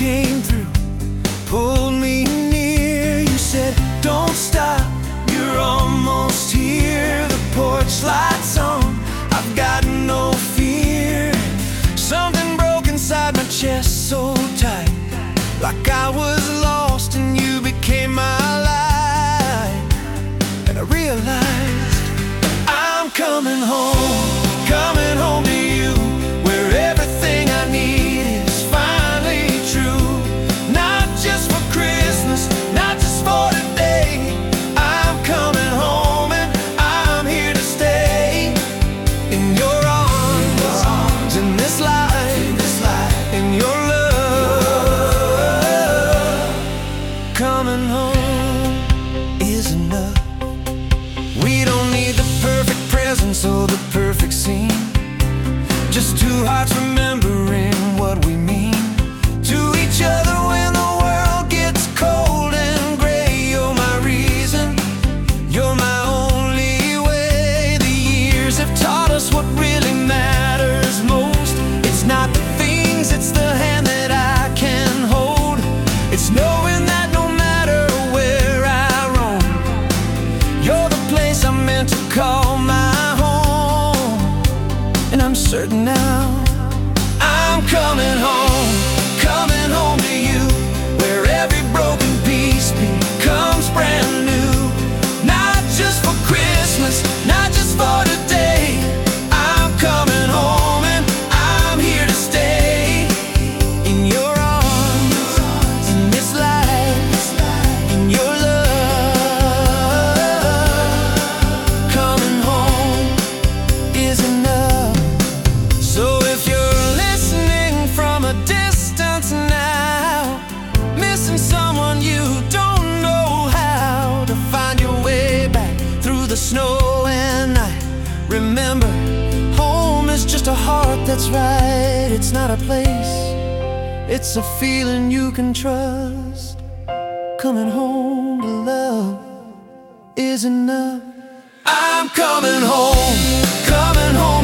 came through, pulled me near. You said, don't stop, you're almost here. The porch lights on, I've got no fear. Something broke inside my chest so tight, like I was lost and you became my light. And I realized I'm coming home to you, where everything I need is finally true. Not just for Christmas, not just for today. I'm coming home and I'm here to stay. In your arms, in this life, in your love. Coming home is enough. We don't need the perfect presents or the perfect scene, just two hearts remembering what we mean to each other when the world gets cold and gray. You're my reason, you're my only way. The years have taught us what really matters most. It's not the things, it's the hand that I can hold. It's knowing that no matter where I roam, you're the place I'm meant to call my home. And I'm certain now I'm coming home to you, where every broken piece becomes brand new. Not just for Christmas, not just for today. I'm coming home and I'm here to stay. In your arms, in this life, in your love. Coming home is enough. So if you're listening from a distance now, missing someone you don't know how to find your way back through the snow and night, remember, home is just a heart that's right. It's not a place, it's a feeling you can trust. Coming home to love is enough. I'm coming home